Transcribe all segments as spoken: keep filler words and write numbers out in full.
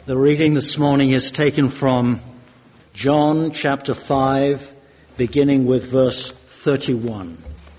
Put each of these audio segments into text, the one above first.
The reading this morning is taken from John chapter five, beginning with verse thirty-one.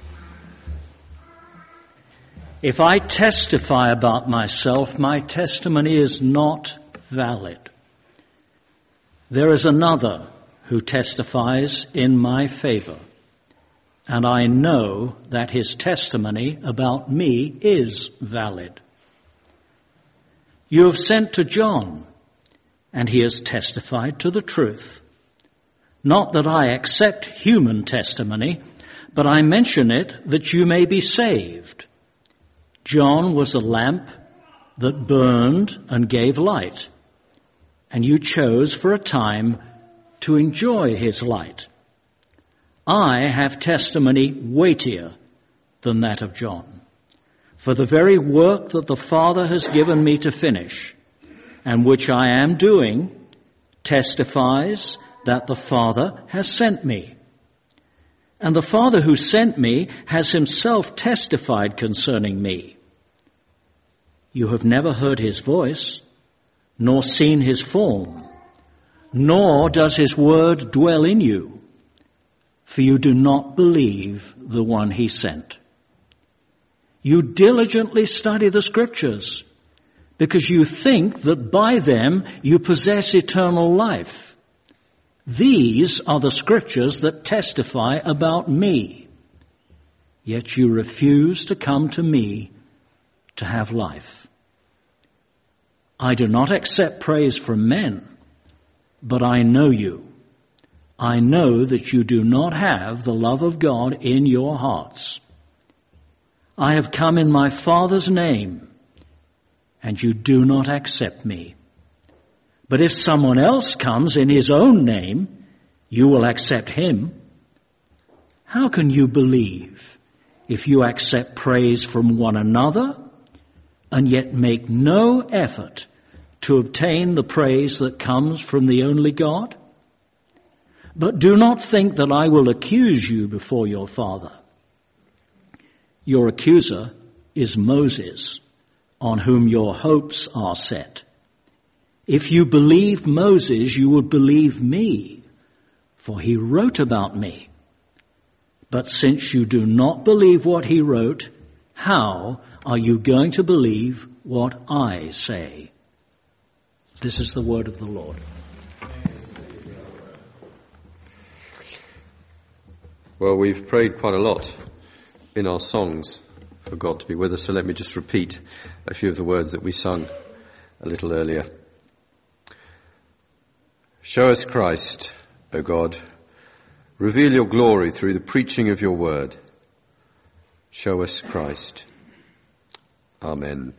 If I testify about myself, my testimony is not valid. There is another who testifies in my favor, and I know that his testimony about me is valid. You have sent to John, and he has testified to the truth. Not that I accept human testimony, but I mention it that you may be saved. John was a lamp that burned and gave light, and you chose for a time to enjoy his light. I have testimony weightier than that of John, for the very work that the Father has given me to finish, and which I am doing, testifies that the Father has sent me. And the Father who sent me has himself testified concerning me. You have never heard his voice, nor seen his form, nor does his word dwell in you, for you do not believe the one he sent. You diligently study the Scriptures, because you think that by them you possess eternal life. These are the Scriptures that testify about me, yet you refuse to come to me to have life. I do not accept praise from men, but I know you. I know that you do not have the love of God in your hearts. I have come in my Father's name, and you do not accept me. But if someone else comes in his own name, you will accept him. How can you believe if you accept praise from one another and yet make no effort to obtain the praise that comes from the only God? But do not think that I will accuse you before your Father. Your accuser is Moses, on whom your hopes are set. If you believed Moses, you would believe me, for he wrote about me. But since you do not believe what he wrote, how are you going to believe what I say? This is the word of the Lord. Well, we've prayed quite a lot in our songs for God to be with us, so let me just repeat a few of the words that we sung a little earlier. Show us Christ, O God. Reveal your glory through the preaching of your word. Show us Christ. Amen.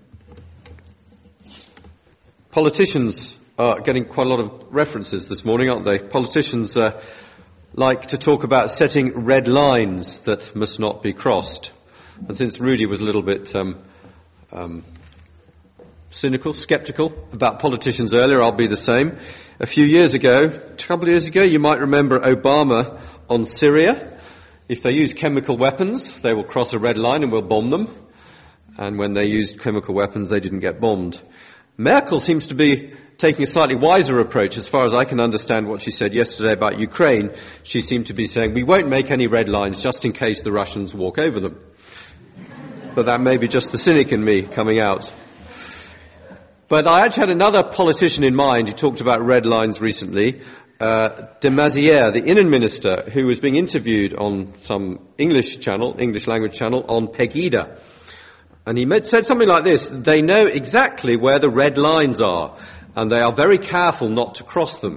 Politicians are getting quite a lot of references this morning, aren't they? Politicians uh, like to talk about setting red lines that must not be crossed. And since Rudy was a little bit um, um, cynical, sceptical about politicians earlier, I'll be the same. A few years ago, a couple of years ago, you might remember Obama on Syria. If they use chemical weapons, they will cross a red line and we'll bomb them. And when they used chemical weapons, they didn't get bombed. Merkel seems to be taking a slightly wiser approach. As far as I can understand what she said yesterday about Ukraine, she seemed to be saying, we won't make any red lines just in case the Russians walk over them. But that may be just the cynic in me coming out. But I actually had another politician in mind who talked about red lines recently, uh, de Maizière, the Inner Minister, who was being interviewed on some English channel, English language channel, on Pegida. And he made, said something like this: they know exactly where the red lines are, and they are very careful not to cross them.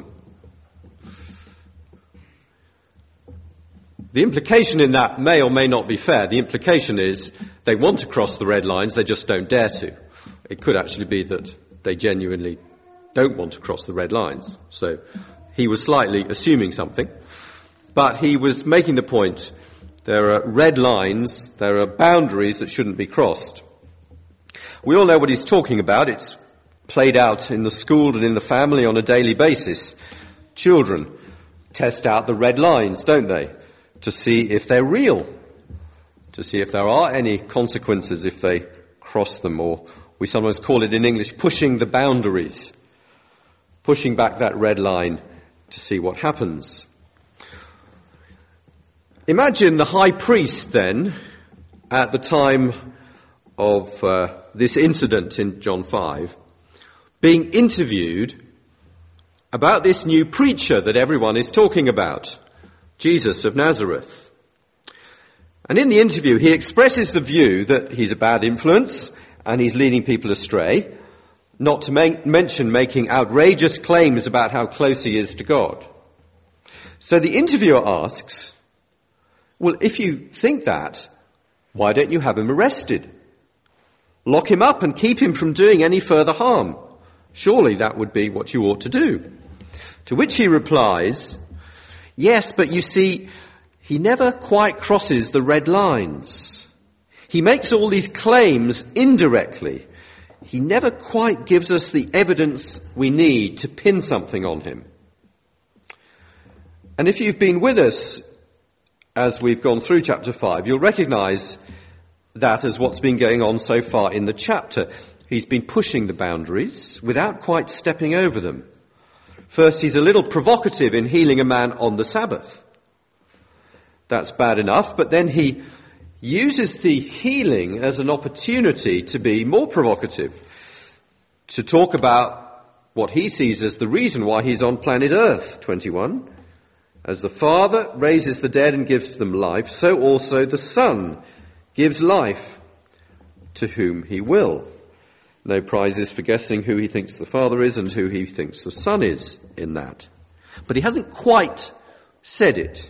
The implication in that may or may not be fair. The implication is they want to cross the red lines, they just don't dare to. It could actually be that they genuinely don't want to cross the red lines. So he was slightly assuming something. But he was making the point, there are red lines, there are boundaries that shouldn't be crossed. We all know what he's talking about. It's played out in the school and in the family on a daily basis. Children test out the red lines, don't they? To see if they're real, to see if there are any consequences if they cross them, or we sometimes call it in English pushing the boundaries. pushing back that red line to see what happens. Imagine the high priest then, at the time of uh, this incident in John five, being interviewed about this new preacher that everyone is talking about, Jesus of Nazareth. And in the interview, he expresses the view that he's a bad influence and he's leading people astray, not to make, mention making outrageous claims about how close he is to God. So the interviewer asks, well, if you think that, why don't you have him arrested? Lock him up and keep him from doing any further harm. Surely that would be what you ought to do. To which he replies, yes, but you see, he never quite crosses the red lines. He makes all these claims indirectly. He never quite gives us the evidence we need to pin something on him. And if you've been with us as we've gone through chapter five, you'll recognise that as what's been going on so far in the chapter. He's been pushing the boundaries without quite stepping over them. First, he's a little provocative in healing a man on the Sabbath. That's bad enough, but then he uses the healing as an opportunity to be more provocative, to talk about what he sees as the reason why he's on planet Earth, twenty-one. As the Father raises the dead and gives them life, so also the Son gives life to whom he will. No prizes for guessing who he thinks the Father is and who he thinks the Son is in that. But he hasn't quite said it.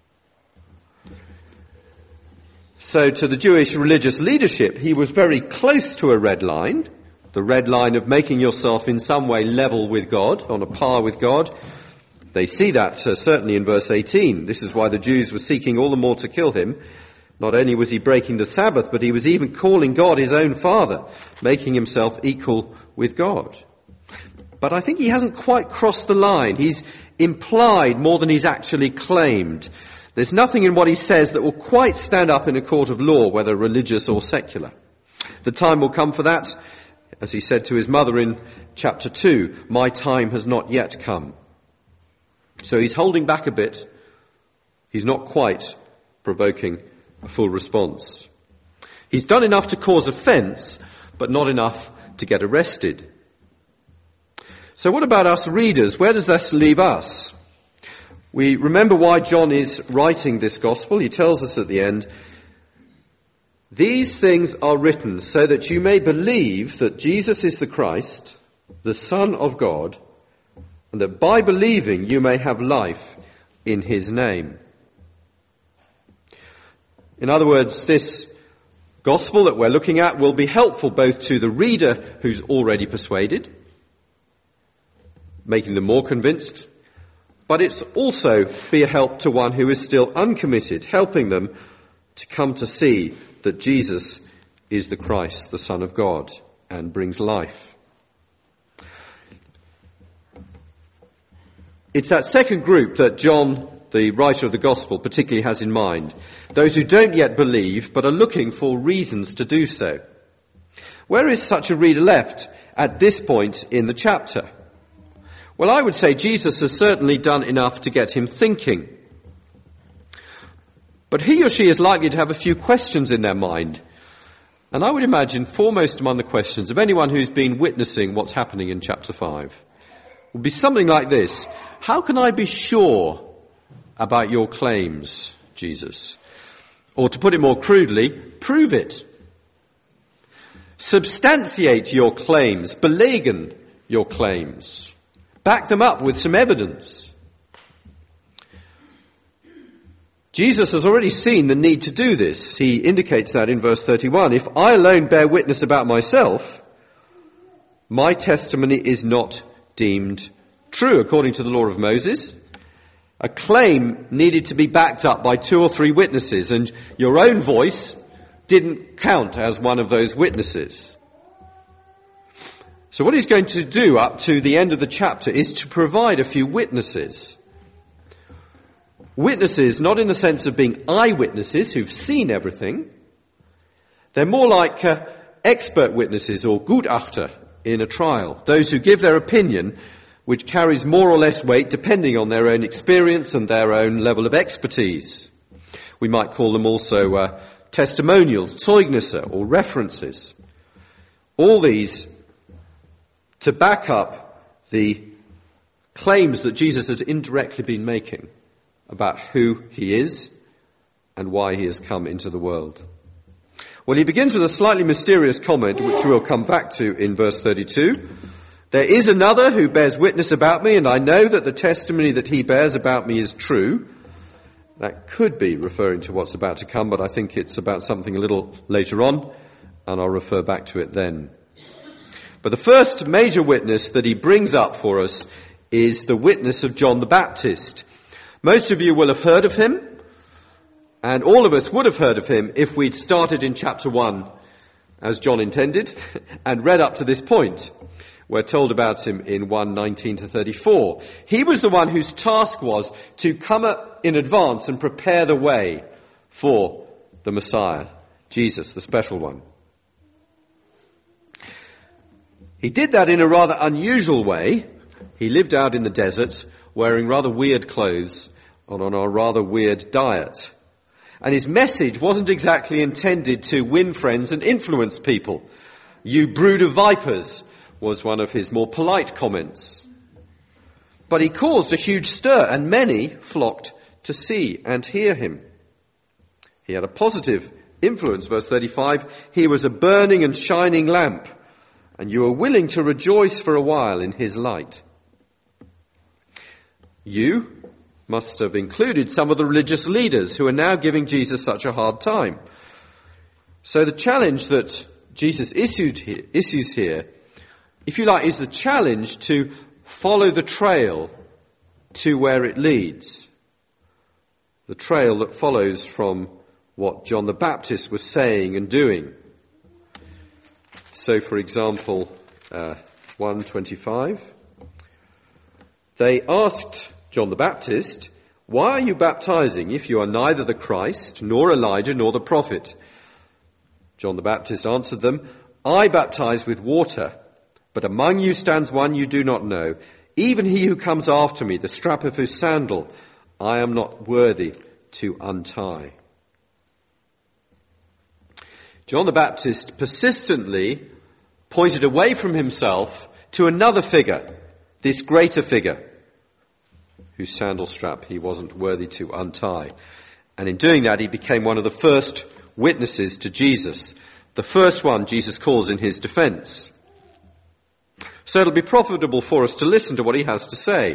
So to the Jewish religious leadership, he was very close to a red line, the red line of making yourself in some way level with God, on a par with God. They see that uh, certainly in verse eighteen. This is why the Jews were seeking all the more to kill him. Not only was he breaking the Sabbath, but he was even calling God his own Father, making himself equal with God. But I think he hasn't quite crossed the line. He's implied more than he's actually claimed. There's nothing in what he says that will quite stand up in a court of law, whether religious or secular. The time will come for that, as he said to his mother in chapter two, my time has not yet come. So he's holding back a bit. He's not quite provoking a full response. He's done enough to cause offence, but not enough to get arrested. So what about us readers? Where does this leave us? We remember why John is writing this gospel. He tells us at the end, these things are written so that you may believe that Jesus is the Christ, the Son of God, and that by believing you may have life in his name. In other words, this gospel that we're looking at will be helpful both to the reader who's already persuaded, making them more convinced, but it's also be a help to one who is still uncommitted, helping them to come to see that Jesus is the Christ, the Son of God, and brings life. It's that second group that John, the writer of the gospel, particularly has in mind. Those who don't yet believe, but are looking for reasons to do so. Where is such a reader left at this point in the chapter? Well, I would say Jesus has certainly done enough to get him thinking. But he or she is likely to have a few questions in their mind. And I would imagine foremost among the questions of anyone who's been witnessing what's happening in chapter five would be something like this. How can I be sure about your claims, Jesus? Or to put it more crudely, prove it. Substantiate your claims, belegen your claims. Back them up with some evidence. Jesus has already seen the need to do this. He indicates that in verse thirty-one. If I alone bear witness about myself, my testimony is not deemed true according to the law of Moses. A claim needed to be backed up by two or three witnesses, and your own voice didn't count as one of those witnesses. So what he's going to do up to the end of the chapter is to provide a few witnesses. Witnesses, not in the sense of being eyewitnesses who've seen everything. They're more like uh, expert witnesses or Gutachter in a trial. Those who give their opinion which carries more or less weight depending on their own experience and their own level of expertise. We might call them also uh, testimonials, Zeugnisse, or references. All these to back up the claims that Jesus has indirectly been making about who he is and why he has come into the world. Well, he begins with a slightly mysterious comment, which we'll come back to in verse thirty-two. There is another who bears witness about me, and I know that the testimony that he bears about me is true. That could be referring to what's about to come, but I think it's about something a little later on, and I'll refer back to it then. But the first major witness that he brings up for us is the witness of John the Baptist. Most of you will have heard of him, and all of us would have heard of him if we'd started in chapter one, as John intended, and read up to this point. We're told about him in one nineteen to thirty-four. He was the one whose task was to come up in advance and prepare the way for the Messiah, Jesus, the special one. He did that in a rather unusual way. He lived out in the desert, wearing rather weird clothes and on a rather weird diet. And his message wasn't exactly intended to win friends and influence people. "You brood of vipers," was one of his more polite comments. But he caused a huge stir, and many flocked to see and hear him. He had a positive influence, verse thirty-five. He was a burning and shining lamp, and you were willing to rejoice for a while in his light. You must have included some of the religious leaders who are now giving Jesus such a hard time. So the challenge that Jesus issued here, issues here, if you like, is the challenge to follow the trail to where it leads. The trail that follows from what John the Baptist was saying and doing. So, for example, uh, one twenty-five. They asked John the Baptist, "Why are you baptizing if you are neither the Christ, nor Elijah, nor the prophet?" John the Baptist answered them, "I baptize with water, but among you stands one you do not know, even he who comes after me, the strap of whose sandal I am not worthy to untie." John the Baptist persistently pointed away from himself to another figure, this greater figure, whose sandal strap he wasn't worthy to untie. And in doing that, he became one of the first witnesses to Jesus, the first one Jesus calls in his defense. So it'll be profitable for us to listen to what he has to say.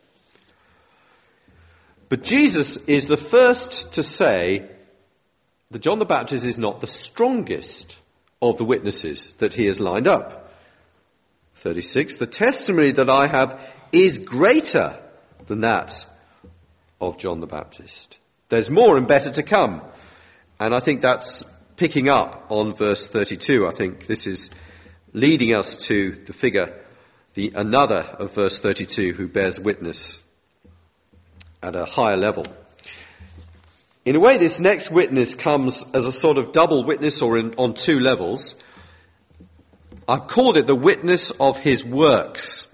But Jesus is the first to say that John the Baptist is not the strongest of the witnesses that he has lined up. thirty-six, the testimony that I have is greater than that of John the Baptist. There's more and better to come. And I think that's picking up on verse thirty-two. I think this is leading us to the figure, the another of verse thirty-two, who bears witness at a higher level. In a way, this next witness comes as a sort of double witness, or in, on two levels. I've called it the witness of his works.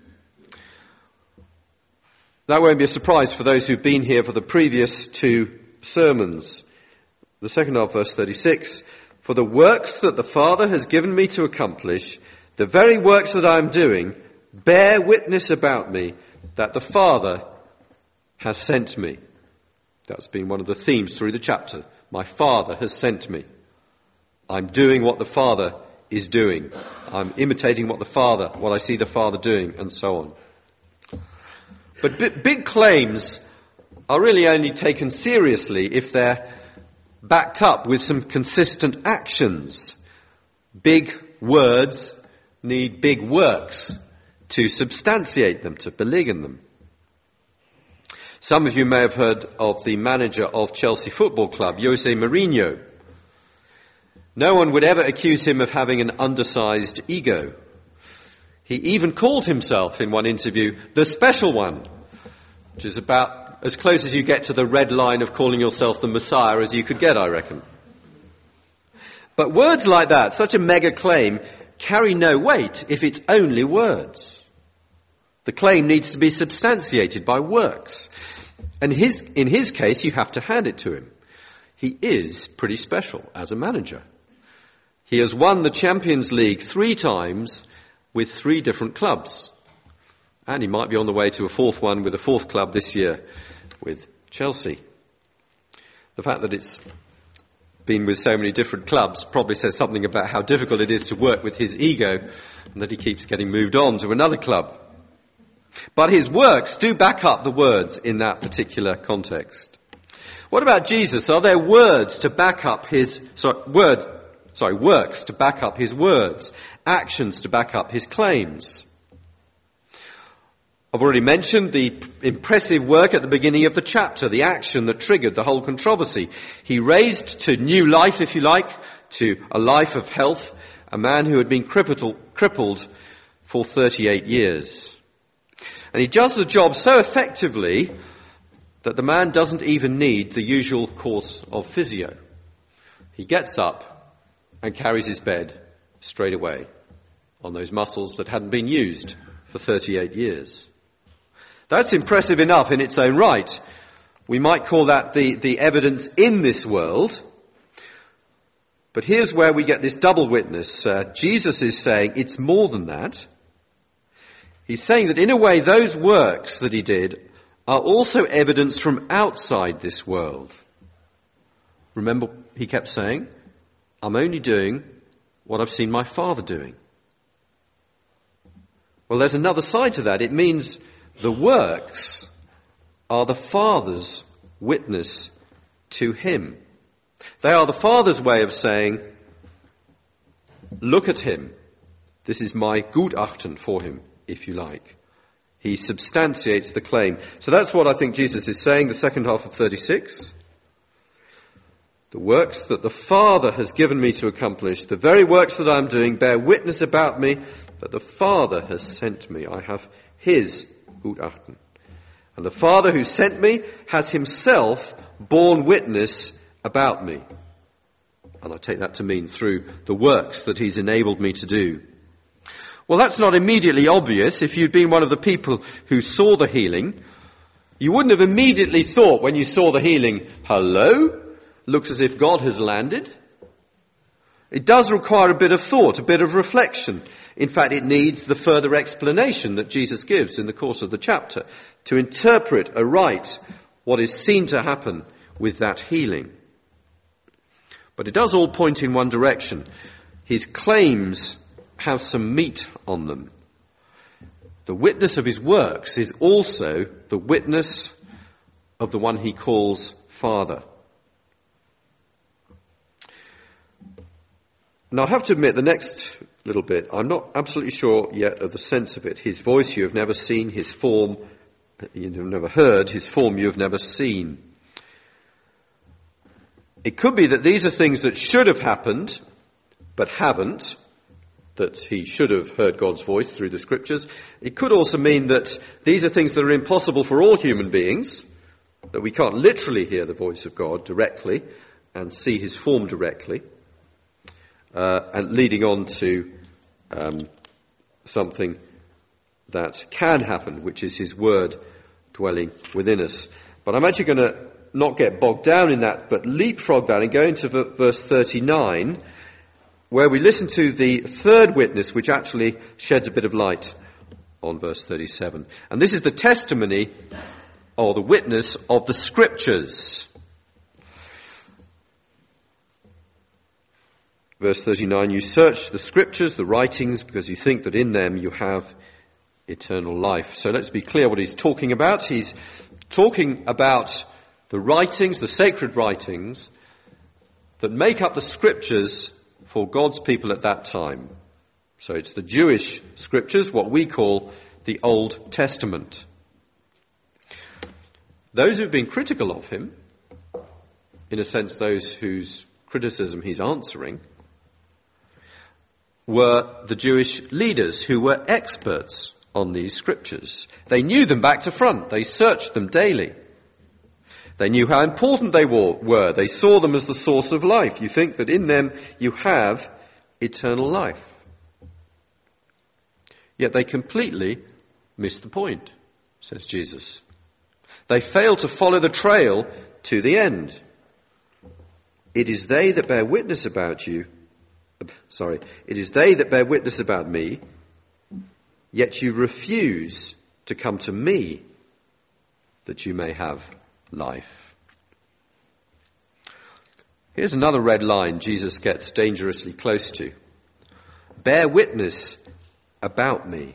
That won't be a surprise for those who've been here for the previous two sermons. The second half, verse thirty-six, "For the works that the Father has given me to accomplish, the very works that I am doing, bear witness about me that the Father has sent me." That's been one of the themes through the chapter. My Father has sent me. I'm doing what the Father is doing. I'm imitating what the Father, what I see the Father doing, and so on. But b- big claims are really only taken seriously if they're backed up with some consistent actions. Big words need big works to substantiate them, to beliggen them. Some of you may have heard of the manager of Chelsea Football Club, Jose Mourinho. No one would ever accuse him of having an undersized ego. He even called himself in one interview the special one, which is about as close as you get to the red line of calling yourself the Messiah as you could get, I reckon. But words like that, such a mega claim, carry no weight if it's only words. The claim needs to be substantiated by works. And his, in his case, you have to hand it to him. He is pretty special as a manager. He has won the Champions League three times with three different clubs. And he might be on the way to a fourth one with a fourth club this year with Chelsea. The fact that it's been with so many different clubs probably says something about how difficult it is to work with his ego and that he keeps getting moved on to another club. But his works do back up the words in that particular context. What about Jesus? Are there words to back up his, sorry, word, sorry, works to back up his words, actions to back up his claims? I've already mentioned the impressive work at the beginning of the chapter, the action that triggered the whole controversy. He raised to new life, if you like, to a life of health, a man who had been crippled, crippled for thirty-eight years. And he does the job so effectively that the man doesn't even need the usual course of physio. He gets up and carries his bed straight away on those muscles that hadn't been used for thirty-eight years. That's impressive enough in its own right. We might call that the, the evidence in this world. But here's where we get this double witness. Uh, Jesus is saying it's more than that. He's saying that in a way those works that he did are also evidence from outside this world. Remember, he kept saying, I'm only doing what I've seen my Father doing. Well, there's another side to that. It means the works are the Father's witness to him. They are the Father's way of saying, look at him. This is my Gutachten for him, if you like. He substantiates the claim. So that's what I think Jesus is saying, the second half of thirty-six. The works that the Father has given me to accomplish, the very works that I am doing, bear witness about me that the Father has sent me. I have his Gutachten. And the Father who sent me has himself borne witness about me. And I take that to mean through the works that he's enabled me to do. Well, that's not immediately obvious. If you'd been one of the people who saw the healing, you wouldn't have immediately thought when you saw the healing, hello, looks as if God has landed. It does require a bit of thought, a bit of reflection. In fact, it needs the further explanation that Jesus gives in the course of the chapter to interpret aright what is seen to happen with that healing. But it does all point in one direction. His claims have some meat on them. The witness of his works is also the witness of the one he calls Father. Now, I have to admit, the next little bit, I'm not absolutely sure yet of the sense of it. His voice you have never seen, his form you have never heard, his form you have never seen. It could be that these are things that should have happened, but haven't, that he should have heard God's voice through the scriptures. It could also mean that these are things that are impossible for all human beings, that we can't literally hear the voice of God directly and see his form directly, uh, and leading on to um, something that can happen, which is his word dwelling within us. But I'm actually going to not get bogged down in that, but leapfrog that and go into verse thirty-nine, where we listen to the third witness, which actually sheds a bit of light on verse thirty-seven. And this is the testimony or the witness of the scriptures. Verse thirty-nine, you search the scriptures, the writings, because you think that in them you have eternal life. So let's be clear what he's talking about. He's talking about the writings, the sacred writings, that make up the scriptures for God's people at that time. So it's the Jewish scriptures, what we call the Old Testament. Those who've been critical of him, in a sense those whose criticism he's answering, were the Jewish leaders who were experts on these scriptures. They knew them back to front. They searched them daily. They knew how important they were. They saw them as the source of life. You think that in them you have eternal life. Yet they completely miss the point, says Jesus. They fail to follow the trail to the end. It is they that bear witness about you. Sorry, it is they that bear witness about me, yet you refuse to come to me that you may have life. Here's another red line Jesus gets dangerously close to. Bear witness about me.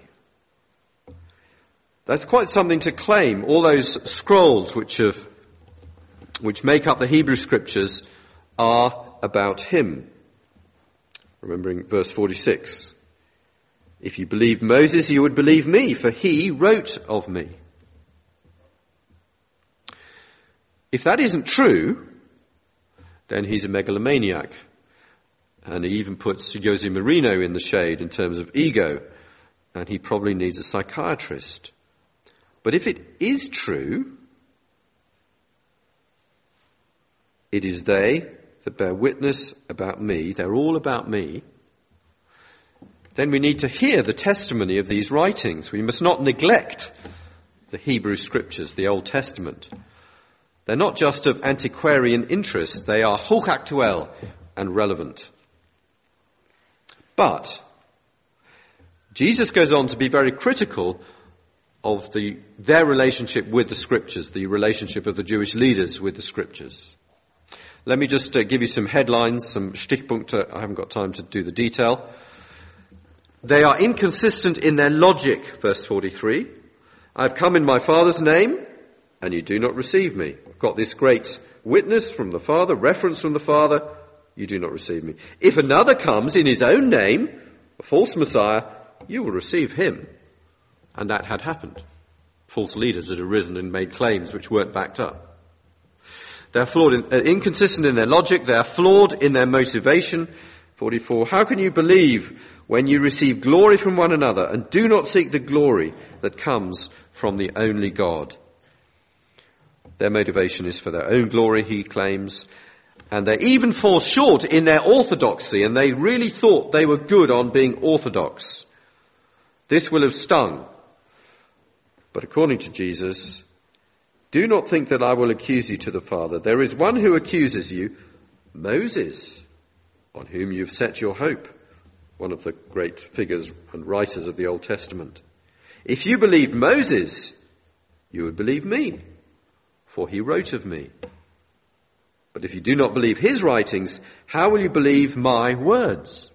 That's quite something to claim. All those scrolls which have, which make up the Hebrew Scriptures are about him. Remembering verse forty-six. If you believed Moses, you would believe me, for he wrote of me. If that isn't true, then he's a megalomaniac. And he even puts Jose Marino in the shade in terms of ego. And he probably needs a psychiatrist. But if it is true, it is they that bear witness about me, they're all about me, then we need to hear the testimony of these writings. We must not neglect the Hebrew Scriptures, the Old Testament. They're not just of antiquarian interest, they are hoc actuel and relevant. But Jesus goes on to be very critical of the, their relationship with the Scriptures, the relationship of the Jewish leaders with the Scriptures. Let me just uh, give you some headlines, some Stichpunkte. I haven't got time to do the detail. They are inconsistent in their logic, verse forty-three. I've come in my Father's name, and you do not receive me. I've got this great witness from the Father, reference from the Father, you do not receive me. If another comes in his own name, a false Messiah, you will receive him. And that had happened. False leaders had arisen and made claims which weren't backed up. They're flawed, in, uh, inconsistent in their logic. They are flawed in their motivation. forty-four. How can you believe when you receive glory from one another and do not seek the glory that comes from the only God? Their motivation is for their own glory, he claims. And they even fall short in their orthodoxy, and they really thought they were good on being orthodox. This will have stung. But according to Jesus, do not think that I will accuse you to the Father. There is one who accuses you, Moses, on whom you've set your hope, one of the great figures and writers of the Old Testament. If you believed Moses, you would believe me, for he wrote of me. But if you do not believe his writings, how will you believe my words?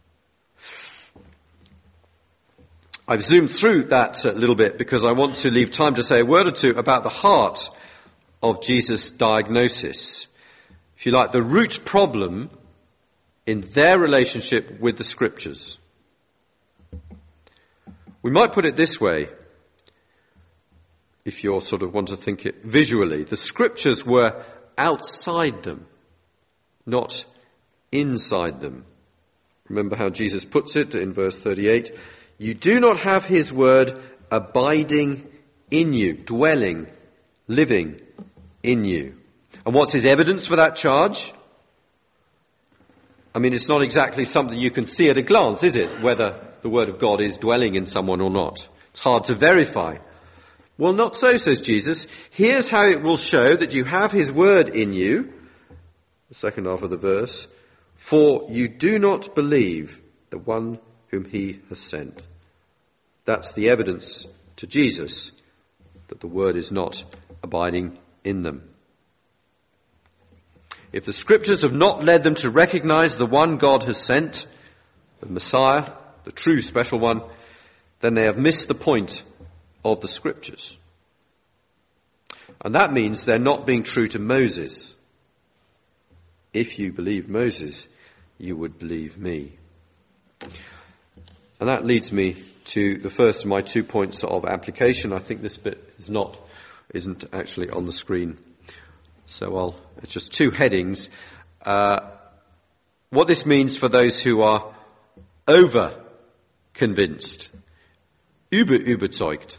I've zoomed through that a little bit because I want to leave time to say a word or two about the heart of Jesus' diagnosis. If you like, the root problem in their relationship with the Scriptures. We might put it this way, if you sort of want to think it visually. The Scriptures were outside them, not inside them. Remember how Jesus puts it in verse thirty-eight. You do not have his word abiding in you, dwelling, living in you. And what's his evidence for that charge? I mean, it's not exactly something you can see at a glance, is it? Whether the word of God is dwelling in someone or not. It's hard to verify. Well, not so, says Jesus. Here's how it will show that you have his word in you. The second half of the verse. For you do not believe the one whom he has sent. That's the evidence to Jesus that the word is not abiding in them. If the Scriptures have not led them to recognize the one God has sent, the Messiah, the true special one, then they have missed the point of the Scriptures. And that means they're not being true to Moses. If you believe Moses, you would believe me. And that leads me to the first of my two points of application. I think this bit is not, isn't actually on the screen. So I'll, it's just two headings. Uh, what this means for those who are over-convinced, über-überzeugt.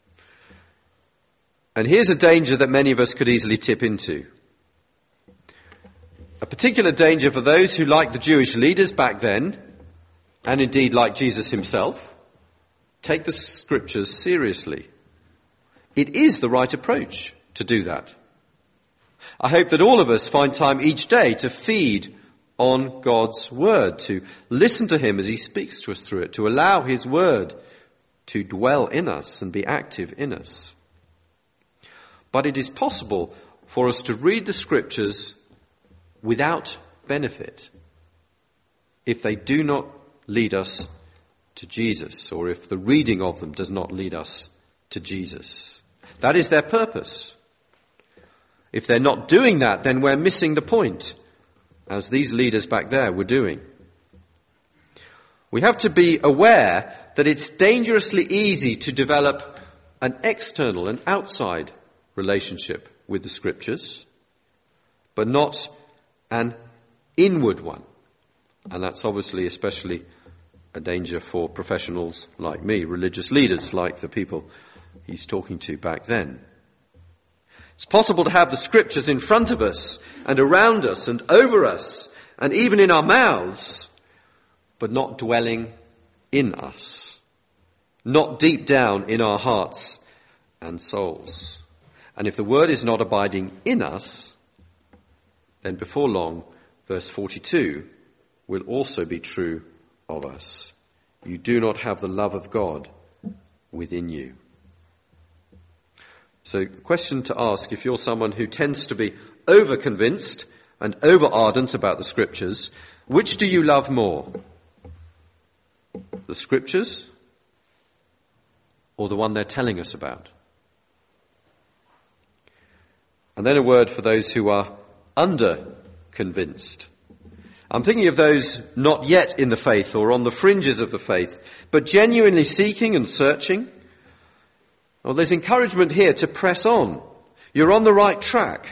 And here's a danger that many of us could easily tip into. A particular danger for those who, like the Jewish leaders back then, and indeed like Jesus himself, take the scriptures seriously. It is the right approach to do that. I hope that all of us find time each day to feed on God's word, to listen to him as he speaks to us through it, to allow his word to dwell in us and be active in us. But it is possible for us to read the scriptures without benefit if they do not lead us to Jesus, or if the reading of them does not lead us to Jesus. That is their purpose. If they're not doing that, then we're missing the point, as these leaders back there were doing. We have to be aware that it's dangerously easy to develop an external, an outside relationship with the scriptures, but not an inward one. And that's obviously especially a danger for professionals like me, religious leaders like the people he's talking to back then. It's possible to have the scriptures in front of us and around us and over us and even in our mouths, but not dwelling in us, not deep down in our hearts and souls. And if the word is not abiding in us, then before long, verse forty-two will also be true of us. You do not have the love of God within you. So, question to ask if you're someone who tends to be over-convinced and over-ardent about the scriptures, which do you love more? The scriptures or the one they're telling us about? And then a word for those who are under-convinced. I'm thinking of those not yet in the faith or on the fringes of the faith, but genuinely seeking and searching. Well, there's encouragement here to press on. You're on the right track.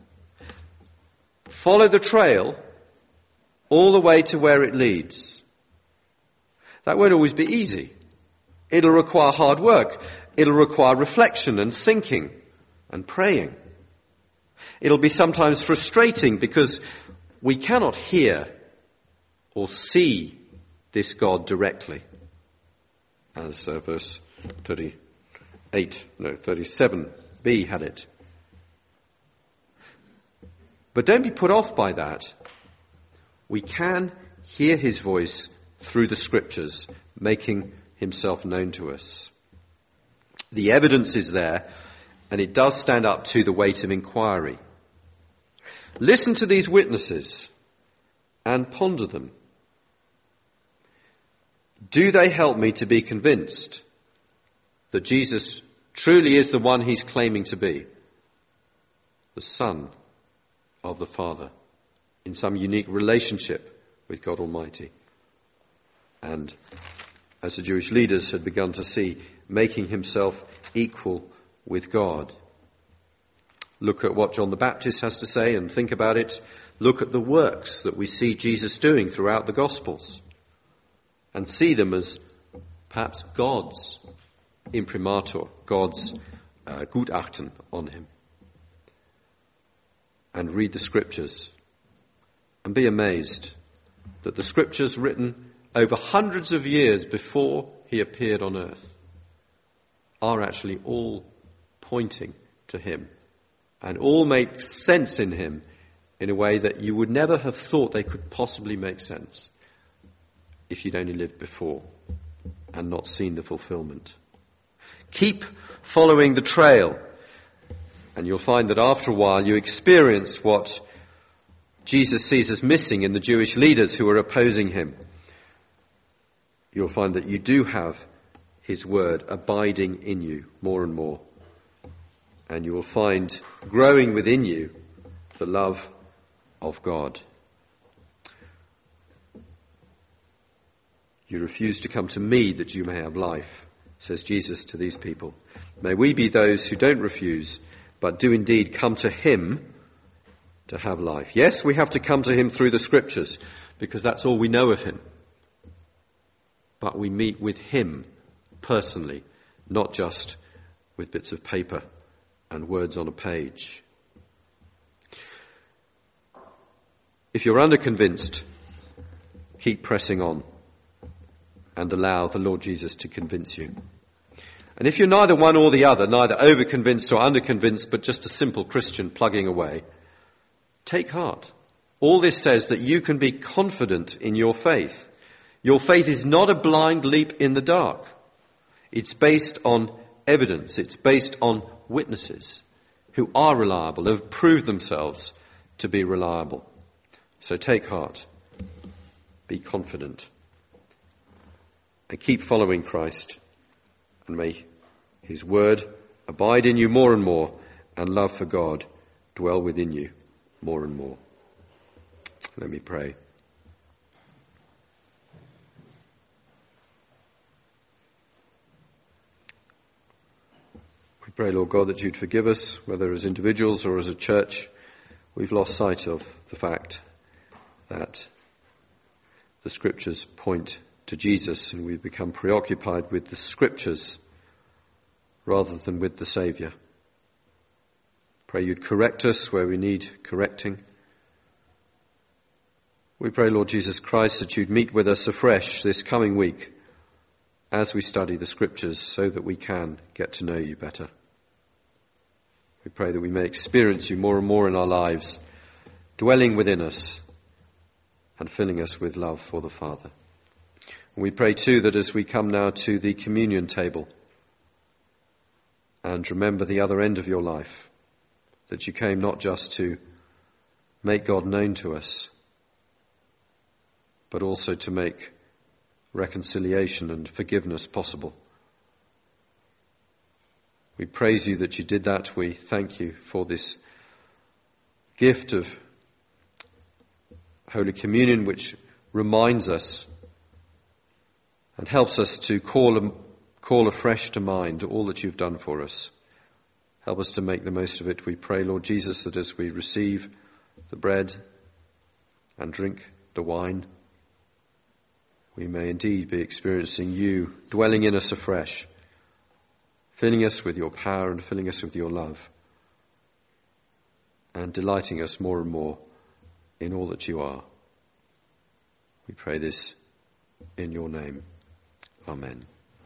Follow the trail all the way to where it leads. That won't always be easy. It'll require hard work. It'll require reflection and thinking and praying. It'll be sometimes frustrating because we cannot hear or see this God directly, as uh, verse thirty-eight, no, thirty-seven b had it. But don't be put off by that. We can hear his voice through the scriptures, making himself known to us. The evidence is there, and it does stand up to the weight of inquiry. Listen to these witnesses and ponder them. Do they help me to be convinced that Jesus truly is the one he's claiming to be? The Son of the Father, in some unique relationship with God Almighty. And as the Jewish leaders had begun to see, making himself equal with God. Look at what John the Baptist has to say and think about it. Look at the works that we see Jesus doing throughout the Gospels and see them as perhaps God's imprimatur, God's uh, Gutachten on him. And read the scriptures and be amazed that the scriptures written over hundreds of years before he appeared on earth are actually all pointing to him. And all make sense in him in a way that you would never have thought they could possibly make sense if you'd only lived before and not seen the fulfillment. Keep following the trail, and you'll find that after a while you experience what Jesus sees as missing in the Jewish leaders who are opposing him. You'll find that you do have his word abiding in you more and more. And you will find growing within you the love of God. You refuse to come to me that you may have life, says Jesus to these people. May we be those who don't refuse, but do indeed come to him to have life. Yes, we have to come to him through the scriptures, because that's all we know of him. But we meet with him personally, not just with bits of paper and words on a page. If you're underconvinced, keep pressing on and allow the Lord Jesus to convince you. And if you're neither one or the other, neither over-convinced or under-convinced, but just a simple Christian plugging away, take heart. All this says that you can be confident in your faith. Your faith is not a blind leap in the dark. It's based on evidence. It's based on witnesses who are reliable, have proved themselves to be reliable. So take heart. Be confident. And keep following Christ. And may his word abide in you more and more, and love for God dwell within you more and more. Let me pray. We pray, Lord God, that you'd forgive us, whether as individuals or as a church. We've lost sight of the fact that the scriptures point to Jesus, and we've become preoccupied with the scriptures rather than with the Saviour. Pray you'd correct us where we need correcting. We pray, Lord Jesus Christ, that you'd meet with us afresh this coming week as we study the scriptures so that we can get to know you better. We pray that we may experience you more and more in our lives, dwelling within us and filling us with love for the Father. And we pray too that as we come now to the communion table and remember the other end of your life, that you came not just to make God known to us, but also to make reconciliation and forgiveness possible. We praise you that you did that. We thank you for this gift of Holy Communion, which reminds us and helps us to call, call afresh to mind all that you've done for us. Help us to make the most of it. We pray, Lord Jesus, that as we receive the bread and drink the wine, we may indeed be experiencing you dwelling in us afresh, filling us with your power and filling us with your love, and delighting us more and more in all that you are. We pray this in your name. Amen.